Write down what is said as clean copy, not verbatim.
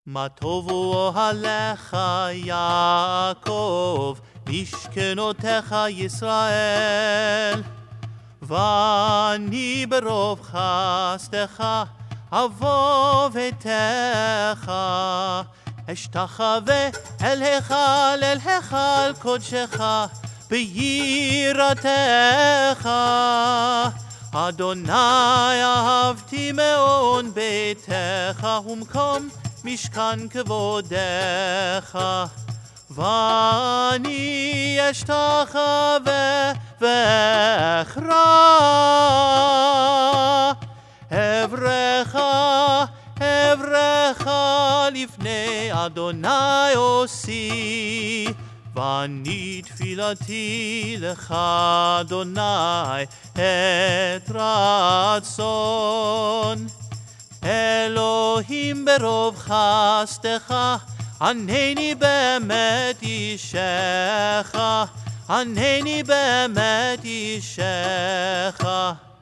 מה טובו אוהליך יעקב, משכנותיך ישראל. ואני ברוב חסדך אבוא ביתך, אשתחווה אל היכל קודשך ביראתך. אדוני אהבתי מאוד ביתך ומקום משכן כבודך. ואני אשתחווה ואכרע אברך לפני אדוני עושי. ואני תפילתי לך אדוני את רצון. אלוהים ברוב חסדך ענני באמת אישך, ענני באמת אישך.